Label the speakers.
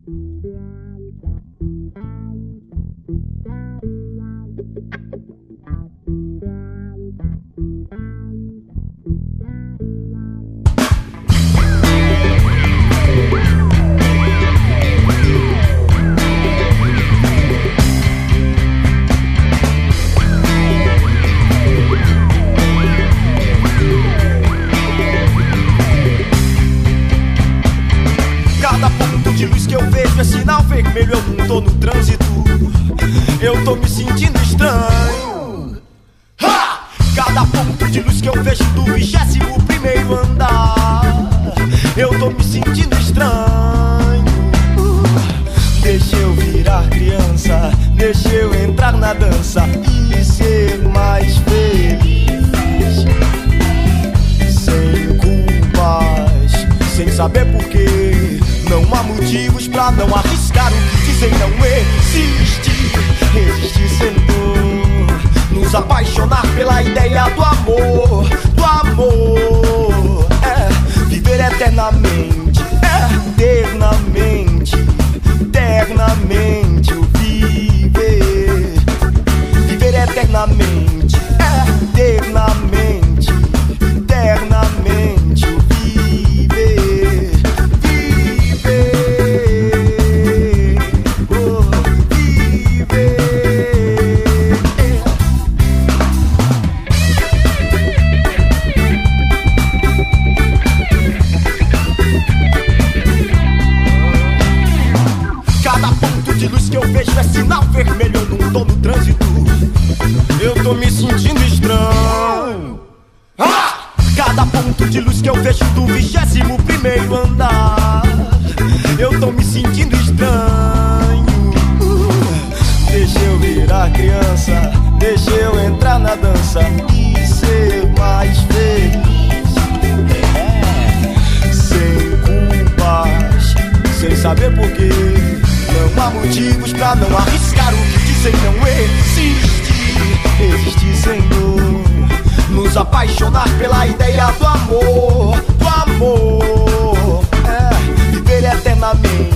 Speaker 1: Cada ponto de luz que eu vejo é sinal vermelho, eu não tô no trânsito, eu tô me sentindo estranho. Ha! Cada ponto de luz que eu vejo do 21º andar, eu tô me sentindo estranho. Deixa eu virar criança, deixa eu entrar na dança e ser mais feliz, sem culpas, sem saber porquê. Não há motivos pra não arriscar o que dizem não existe. Resistir sem dor, nos apaixonar pela ideia do amor. Do amor, viver eternamente, eternamente, eternamente o viver. Viver eternamente, eternamente, eternamente o viver. Cada ponto de luz que eu vejo é sinal vermelho, eu não tô no trânsito, eu tô me sentindo estranho. Cada ponto de luz que eu vejo do 21º andar, eu tô me sentindo estranho. Deixa eu virar criança, deixa eu entrar na dança e ser mais feliz, sem culpas, sem saber porquê. Não há motivos pra não arriscar o que dizem não existe. Existir sem dor, nos apaixonar pela ideia do amor. Do amor, viver eternamente.